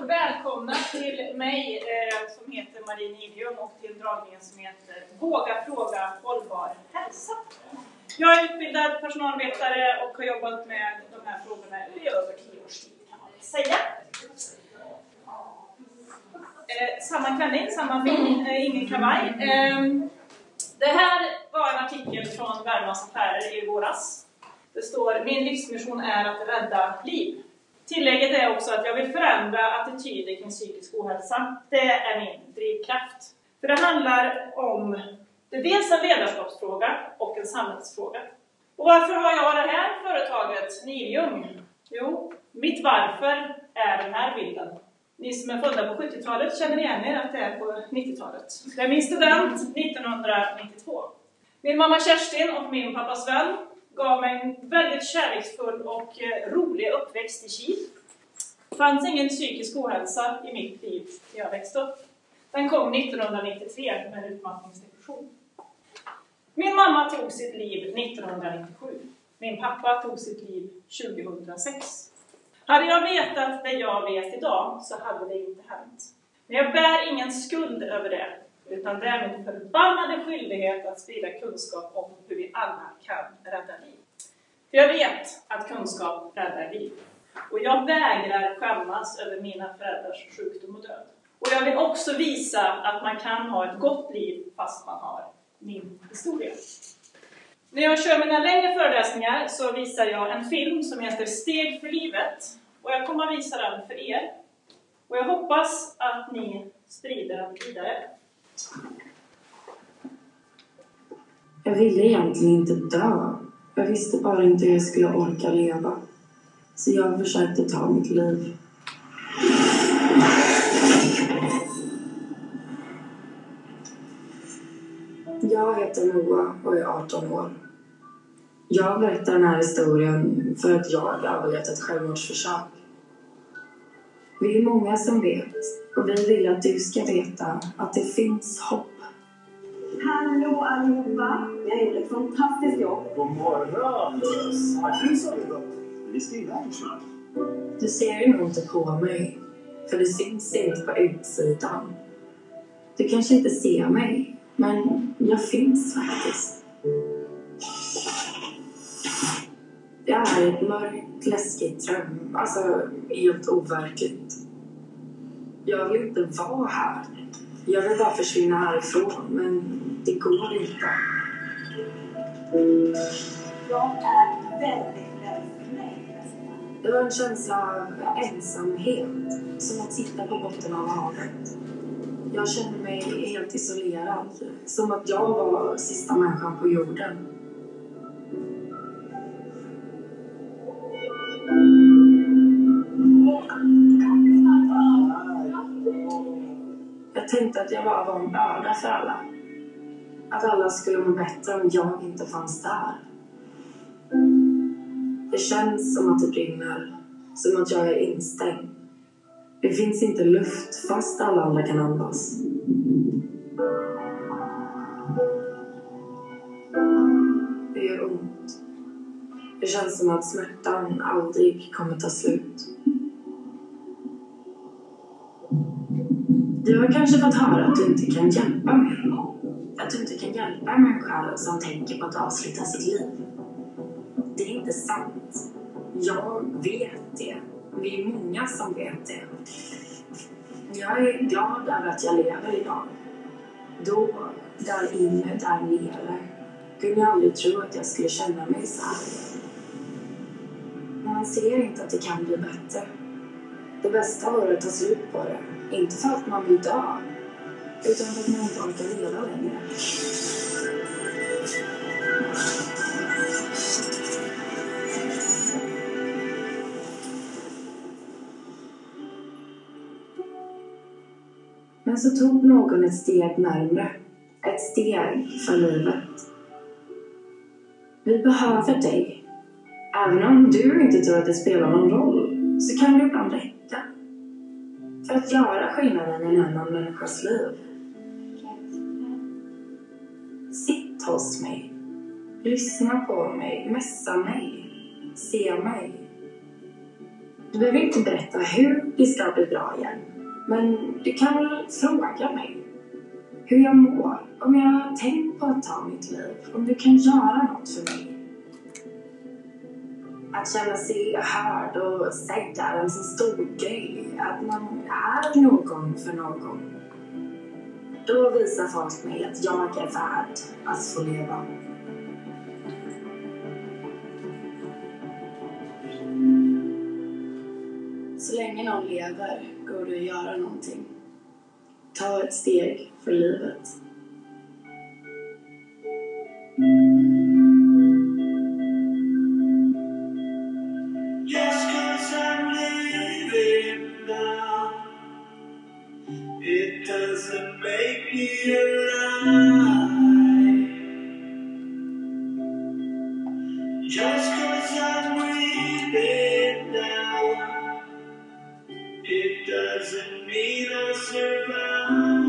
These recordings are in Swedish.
välkomna till mig som heter Marie Nilium och till dragningen som heter Våga fråga hållbar hälsa. Jag är utbildad personalvetare och har jobbat med de här frågorna i över 10 års tid, kan man säga. Samma klänning, samma film, ingen kavaj. Det här var en artikel från Värmlands Affärer i våras. Det står: min livsmission är att rädda liv. Tillägget är också att jag vill förändra attityder kring psykisk ohälsa. Det är min drivkraft. För det handlar om, det är dels en ledarskapsfråga och en samhällsfråga. Och varför har jag det här företaget, Nilium? Jo, mitt varför är den här bilden. Ni som är födda på 70-talet känner igen er att det är på 90-talet. Det är min student 1992. Min mamma Kerstin och min pappa Sven gav mig en väldigt kärleksfull och rolig uppväxt i Kil. Det fanns ingen psykisk ohälsa i mitt liv när jag växte upp. Den kom 1993 med en utmattningsdepression. Min mamma tog sitt liv 1997. Min pappa tog sitt liv 2006. Hade jag vetat det jag vet idag så hade det inte hänt. Men jag bär ingen skuld över det. Utan det är min förbannade skyldighet att sprida kunskap om hur vi alla kan rädda liv. För jag vet att kunskap räddar liv. Och jag vägrar skämmas över mina föräldrars sjukdom och död. Och jag vill också visa att man kan ha ett gott liv fast man har min historia. När jag kör mina längre föreläsningar så visar jag en film som heter Steg för livet. Och jag kommer att visa den för er. Och jag hoppas att ni sprider den vidare. Jag ville egentligen inte dö. Jag visste bara inte hur jag skulle orka leva. Så jag försökte ta mitt liv. Jag heter Moa och är 18 år. Jag berättar den här historien för att jag överlevt ett självmordsförsök. Vi är många som vet och vi vill att du ska veta att det finns hopp. Hallå allihopa, jag gjorde ett fantastiskt jobb. God morgon! Vad kul sa du då? Vi ska iväg snart. Du ser ju nog inte på mig, för det syns inte på utsidan. Du kanske inte ser mig, men jag finns faktiskt. Jag är ett mörkt, läskigt dröm, alltså helt overkligt. Jag vill inte vara här. Jag vill bara försvinna härifrån, men det går inte. Jag är väldigt rädd för mig. Det var en känsla av ensamhet, som att sitta på botten av havet. Jag kände mig helt isolerad, som att jag var sista människan på jorden. Jag tänkte att jag bara var en börda för alla. Att alla skulle må bättre om jag inte fanns där. Det känns som att det brinner. Som att jag är instängd. Det finns inte luft fast alla andra kan andas. Det gör ont. Det känns som att smärtan aldrig kommer ta slut. Du har kanske fått höra att du inte kan hjälpa mig. Att du inte kan hjälpa en människa som tänker på att avsluta sitt liv. Det är inte sant. Jag vet det. Vi är många som vet det. Jag är glad över att jag lever idag. Då, där inne, där nere, kunde jag aldrig tro att jag skulle känna mig så här. Man ser inte att det kan bli bättre. Det bästa var att ta slut på det. Inte för att man vill dö, utan för att man inte orkar leva längre. Men så tog någon ett steg närmare. Ett steg för livet. Vi behöver dig. Även om du inte tror att det spelar någon roll, så kan det ibland räcka. För att göra skillnaden i en annan människas liv. Sitt hos mig. Lyssna på mig. Mässa mig. Se mig. Du behöver inte berätta hur det ska bli bra igen. Men du kan väl fråga mig hur jag mår, om jag har tänkt på att ta mitt liv, om du kan göra något för mig. Att känna sig hörd och sedd är en så stor grej, att man är någon för någon. Då visar folk mig att jag är värd att få leva. Så länge någon lever går det att göra någonting. Ta ett steg för livet. Just 'cause I'm living now, it doesn't make me alive. Just 'cause I'm breathing now, it doesn't mean I'll survive.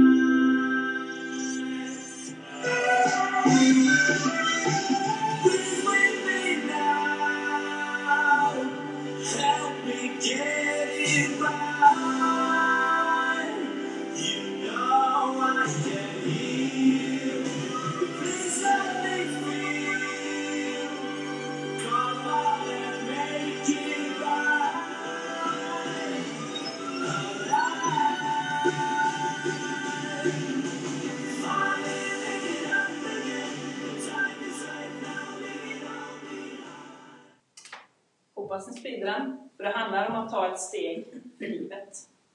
Breathe with me now, help me get it right. You know I can heal. Please let me feel. Come on and make it right. Hoppas ni sprider den, för det handlar om att ta ett steg för livet.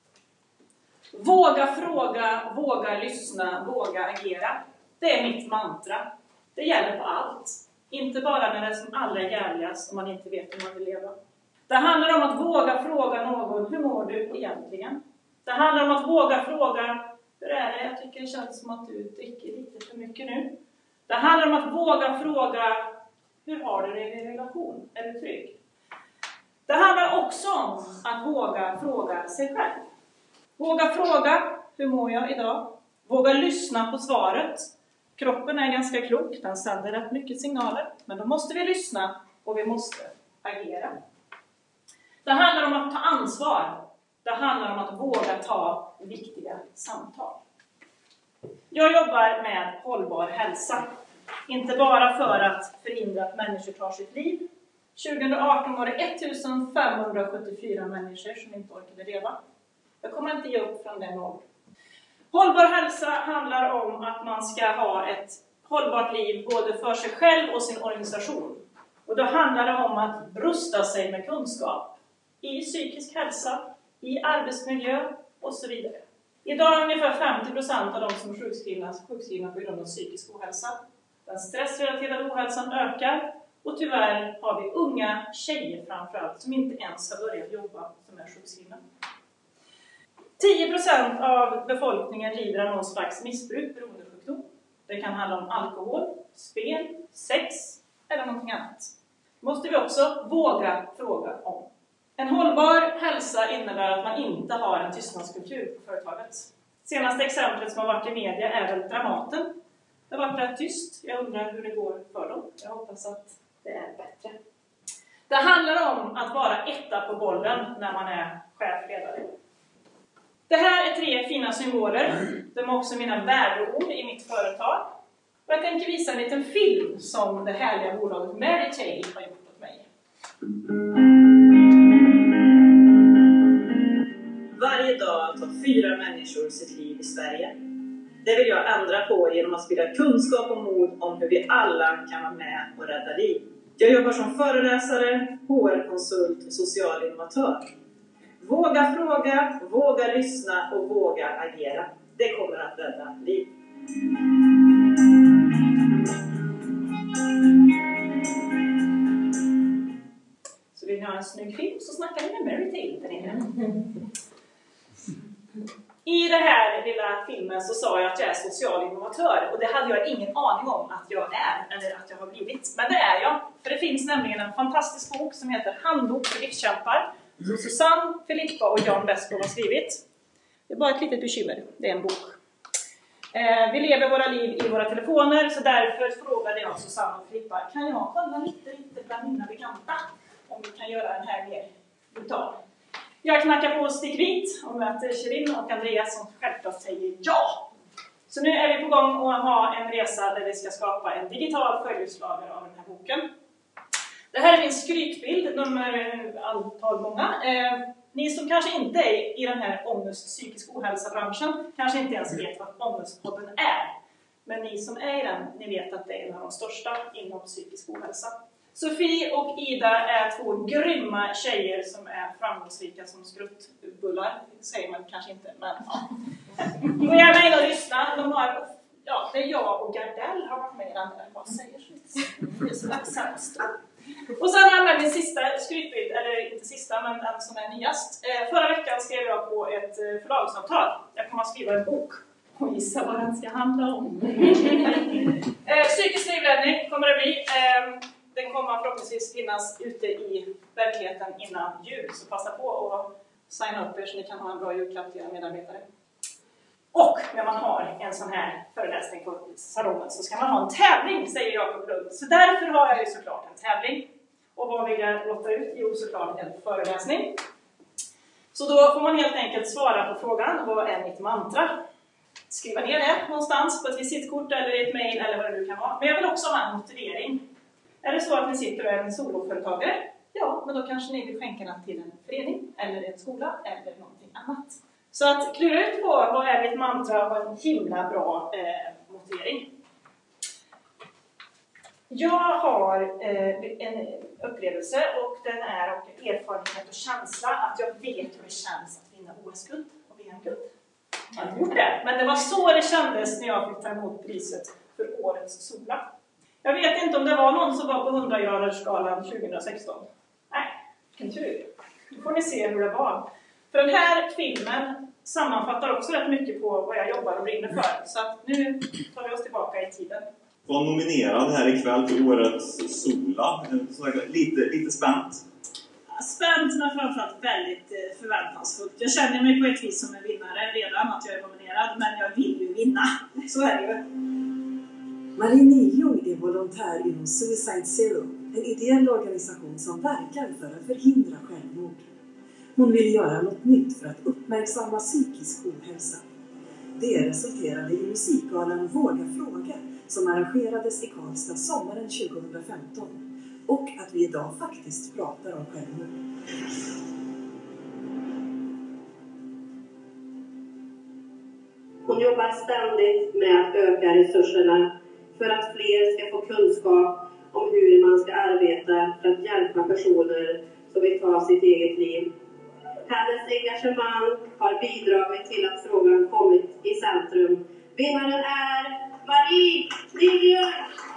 Våga fråga, våga lyssna, våga agera. Det är mitt mantra. Det gäller på allt. Inte bara när det är som allra jävligast om man inte vet hur man vill leva. Det handlar om att våga fråga någon, hur mår du egentligen? Det handlar om att våga fråga, hur är det? Jag tycker det känns som att du dricker lite för mycket nu. Det handlar om att våga fråga, hur har du det i din relation? Är du trygg? Det handlar också om att våga fråga sig själv. Våga fråga, hur mår jag idag? Våga lyssna på svaret. Kroppen är ganska klok, den sänder rätt mycket signaler. Men då måste vi lyssna och vi måste agera. Det handlar om att ta ansvar. Det handlar om att våga ta viktiga samtal. Jag jobbar med hållbar hälsa. Inte bara för att förhindra att människor tar sitt liv. 2018 var det 1574 människor som inte orkade leva. Jag kommer inte ge upp från den åldern. Hållbar hälsa handlar om att man ska ha ett hållbart liv både för sig själv och sin organisation. Och då handlar det om att rusta sig med kunskap i psykisk hälsa, i arbetsmiljö och så vidare. Idag är ungefär 50% av de som är sjukskrivna på grund av psykisk ohälsa. Den stressrelaterade ohälsan ökar. Och tyvärr har vi unga tjejer framförallt som inte ens har börjat jobba som är sjukskrivna. 10% av befolkningen lider av någon slags missbruk, beroendesjukdom. Det kan handla om alkohol, spel, sex eller någonting annat. Det måste vi också våga fråga om. En hållbar hälsa innebär att man inte har en tystnadskultur på företaget. Senaste exemplet som har varit i media är väl Dramaten. Det har varit rätt tyst. Jag undrar hur det går för dem. Jag hoppas att det är bättre. Det handlar om att vara etta på bollen när man är chefledare. Det här är 3 fina symboler. De är också mina värdeord i mitt företag. Och jag tänker visa en liten film som det härliga bolaget Mary-Tail har gjort åt mig. Varje dag tar 4 människor sitt liv i Sverige. Det vill jag ändra på genom att sprida kunskap och mod om hur vi alla kan vara med och rädda liv. Jag jobbar som föreläsare, HR-konsult och social innovatör. Våga fråga, våga lyssna och våga agera. Det kommer att rädda liv. Så vill ni ha en snygg film så snackar vi med Mary-Tail där inne. I den här lilla filmen så sa jag att jag är social innovatör. Och det hade jag ingen aning om att jag är, eller att jag har blivit. Men det är jag. För det finns nämligen en fantastisk bok som heter Handbok för livskämpar. Som Susanne, Filippa och Jan Besko har skrivit. Det är bara ett litet bekymmer. Det är en bok. Vi lever våra liv i våra telefoner. Så därför frågade jag Susanne och Filippa. Kan jag kolla lite bland mina bekanta? Om vi kan göra den här mer brutal. Jag knackar på stickvit och möter Shirin och Andreas som självklart säger ja. Så nu är vi på gång att ha en resa där vi ska skapa en digital följeslagare av den här boken. Det här är min skrytbild, nummer antal många. Ni som kanske inte är i den här psykisk ohälsa-branschen kanske inte ens vet vad Ångestpodden är. Men ni som är i den, ni vet att det är en av de största inom psykisk ohälsa. Sofie och Ida är 2 grymma tjejer som är framgångsrika som skruttbullar. Det säger man kanske inte, men ja. Gå gärna in och lyssna. De har, ja, det är jag och Gardell har varit med i den. Vad säger det är så exakt. Och sen har jag min sista skrytbild, eller inte sista, men den som är nyast. Förra veckan skrev jag på ett förlagsavtal. Jag kommer att skriva en bok. Och gissa vad den ska handla om. Psykisk livräddning kommer det bli. Den kommer förhoppningsvis finnas ute i verkligheten innan jul. Så passa på att signa upp er så ni kan ha en bra julklapp till era medarbetare. Och när man har en sån här föreläsning på salongen så ska man ha en tävling, säger Jakob Lund. Så därför har jag ju såklart en tävling. Och vad vill jag låta ut? Jo, såklart en föreläsning. Så då får man helt enkelt svara på frågan, vad är mitt mantra? Skriva ner det någonstans på ett visitkort eller i ett mejl eller vad det nu kan vara. Men jag vill också ha en motivering. Är det så att ni sitter och är en soloföretagare? Ja, men då kanske ni vill skänka den till en förening eller en skola eller någonting annat. Så att klura ut på vad är mitt mantra och en himla bra motivering. Jag har en upplevelse och den är och erfarenhet och känsla att jag vet hur det känns att vinna OS-guld och VM-guld. Jag har inte gjort det, men det var så det kändes när jag fick ta emot priset för årets sola. Jag vet inte om det var någon som var på 100-gradersskalan 2016. Nej, vilken tur. Nu får ni se hur det var. För den här filmen sammanfattar också rätt mycket på vad jag jobbar och brinner för. Så att nu tar vi oss tillbaka i tiden. Var nominerad här ikväll till årets sola. Lite spänt. Spänt men framförallt väldigt förväntansfullt. Jag känner mig på ett vis som en vinnare redan att jag är nominerad. Men jag vill ju vinna. Så är det ju. Marie Niljung är volontär inom Suicide Zero, en ideell organisation som verkar för att förhindra självmord. Hon vill göra något nytt för att uppmärksamma psykisk ohälsa. Det resulterade i musikgalan Våga fråga som arrangerades i Karlstad sommaren 2015 och att vi idag faktiskt pratar om självmord. Hon jobbar ständigt med att öka resurserna för att fler ska få kunskap om hur man ska arbeta för att hjälpa personer som vill ta sitt eget liv. Hennes engagemang har bidragit till att frågan kommit i centrum. Vinnaren är Marie Niljung!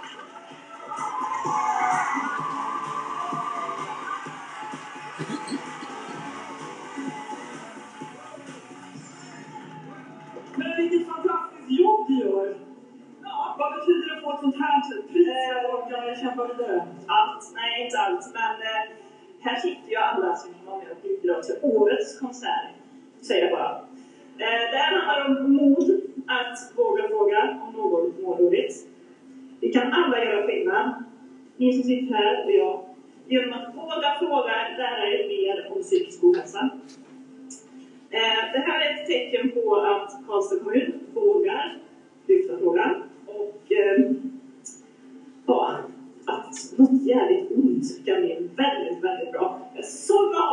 Men vilket fantastiskt jobb du gör! Ja, vad betyder det att få ett sånt här pris? Jag kämpar vidare. Allt, nej inte allt, men här sitter ju alla som kan vara med och bidra till årets konsert, säger jag bara. Det handlar om mod, att våga fråga om någon mår dåligt. Vi kan alla göra skillnad, ni som sitter här och jag, genom att våga fråga lära er mer om psykisk ohälsa. Det här är ett tecken på att Karlstad kommun vågar lyfta frågan och att något jävligt ont kan bli väldigt, väldigt bra. Jag är så glad!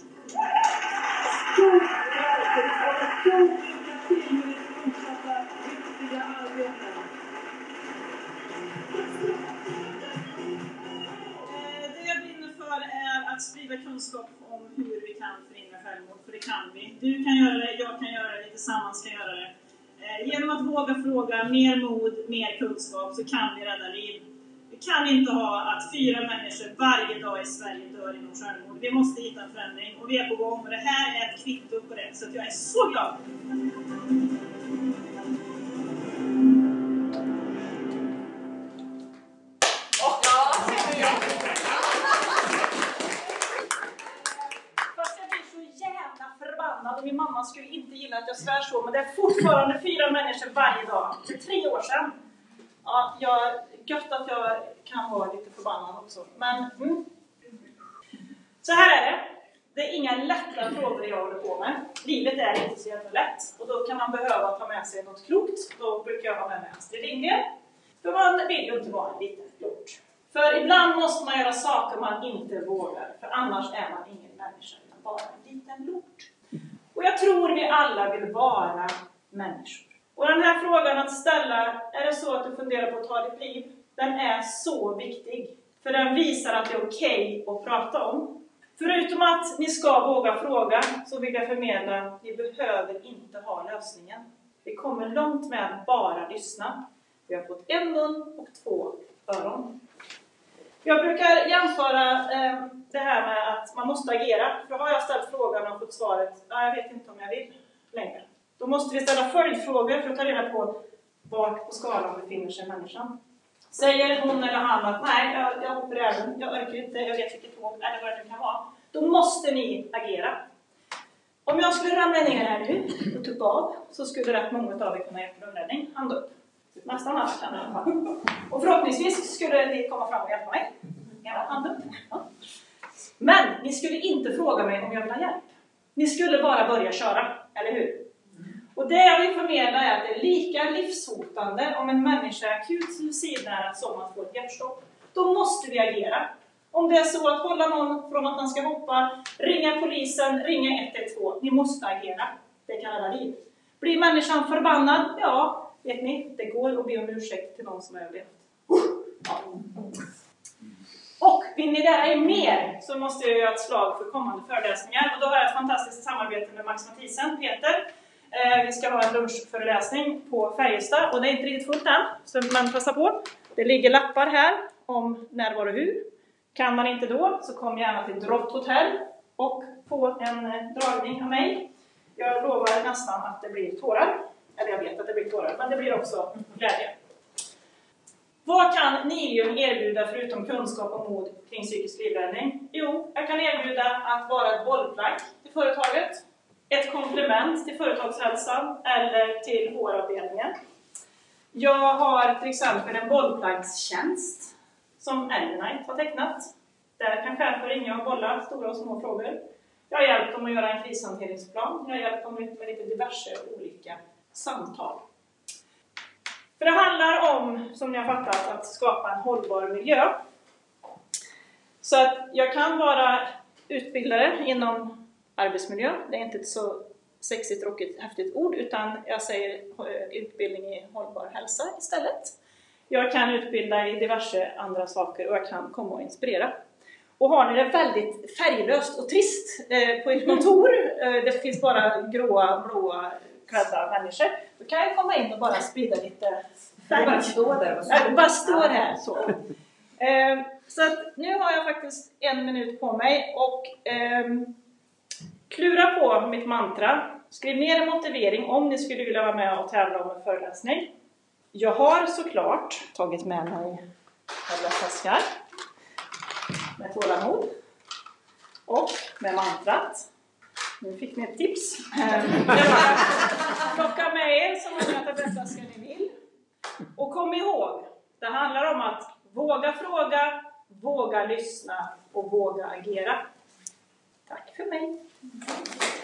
Stort lycka till med ditt fortsatta viktiga arbete. Det jag brinner för är att sprida kunskap om hur vi kan förhindra självmord, för det kan vi. Du kan göra det, jag kan göra det, tillsammans kan göra det. Genom att våga fråga, mer mod, mer kunskap, så kan vi rädda liv. Vi kan inte ha att 4 människor varje dag i Sverige dör inom självmord. Vi måste hitta en förändring och vi är på gång. Och det här är ett kvitto på det, så att jag är så glad. Fast jag blir så jävla förbannad och min mamma skulle inte gilla att jag svär så. Men det är fortfarande 4 människor varje dag. För 3 år sedan. Ja, gött att jag kan vara lite förbannad också. Men, Så här är det. Det är inga lätta frågor jag håller på med. Livet är inte så jävla lätt. Och då kan man behöva ta med sig något klokt. Då brukar jag ha med mig Astrid Lindgren. För man vill ju inte vara en liten lort. För ibland måste man göra saker man inte vågar. För annars är man ingen människa utan bara en liten lort. Och jag tror vi alla vill vara människor. Och den här frågan att ställa, är det så att du funderar på att ta ditt liv? Den är så viktig. För den visar att det är okej att prata om. Förutom att ni ska våga fråga så vill jag förmedla att ni behöver inte ha lösningen. Vi kommer långt med att bara lyssna. Vi har fått en mun och 2 öron. Jag brukar jämföra det här med att man måste agera. För har jag ställt frågan och fått svaret, jag vet inte om jag vill längre. Då måste vi ställa följdfrågor för att ta reda på vart på skalan befinner sig människan. Säger hon eller han att nej, jag hoppar även, jag orkar inte, jag vet vilket tåg eller vad det kan vara. Då måste ni agera. Om jag skulle ramla ner här nu och tuppa av så skulle rätt många av er kunna göra grundräddning. Hand upp. Nästan alla kan i alla fall. Och förhoppningsvis skulle ni komma fram och hjälpa mig. Hand upp. Ja. Men ni skulle inte fråga mig om jag vill ha hjälp. Ni skulle bara börja köra, eller hur? Och det jag vill förmedla är att det är lika livshotande om en människa är akut suicidnära som att få ett hjärtstopp. Då måste vi agera. Om det är så att hålla någon från att man ska hoppa, ringa polisen, ringa 112. Ni måste agera. Det kan rädda liv. Blir människan förbannad? Ja, vet ni, det går att be om ursäkt till någon som har överlevt. Ja. Och vill ni lära er mer så måste jag göra ett slag för kommande föreläsningar. Och då har jag ett fantastiskt samarbete med Max Mathisen, Peter. Vi ska ha en lunchföreläsning på Färjestad och det är inte riktigt fullt än, så man passar på. Det ligger lappar här om när, var och hur. Kan man inte då så kom gärna till Drott Hotel och få en dragning av mig. Jag lovar nästan att det blir tårar. Eller jag vet att det blir tårar, men det blir också glädje. Vad kan Nilium erbjuda förutom kunskap och mod kring psykisk livräddning? Jo, jag kan erbjuda att vara ett bollplank till företaget. Ett komplement till företagshälsan eller till HR-avdelningen. Jag har till exempel en bollplankstjänst som Elvenite har tecknat. Där kan chefer ringa och bolla stora och små frågor. Jag har hjälpt dem att göra en krishanteringsplan. Jag har hjälpt dem med lite diverse olika samtal. För det handlar om, som ni har fattat, att skapa en hållbar miljö. Så att jag kan vara utbildare inom arbetsmiljö. Det är inte ett så sexigt, tråkigt, häftigt ord, utan jag säger utbildning i hållbar hälsa istället. Jag kan utbilda i diverse andra saker och jag kan komma och inspirera. Och har ni det väldigt färglöst och trist på ett kontor, det finns bara gråa, blåa, klädda människor, då kan jag komma in och bara sprida lite färg. Bara stå där och så. Bara stå här så. Så att nu har jag faktiskt 1 minut på mig och klura på mitt mantra. Skriv ner en motivering om ni skulle vilja vara med och tävla om en föreläsning. Jag har såklart tagit med mig alla taskar med tålamod och med mantrat. Nu fick ni ett tips. Plocka med er så många tablettaskar ni vill. Och kom ihåg, det handlar om att våga fråga, våga lyssna och våga agera. Tack för mig.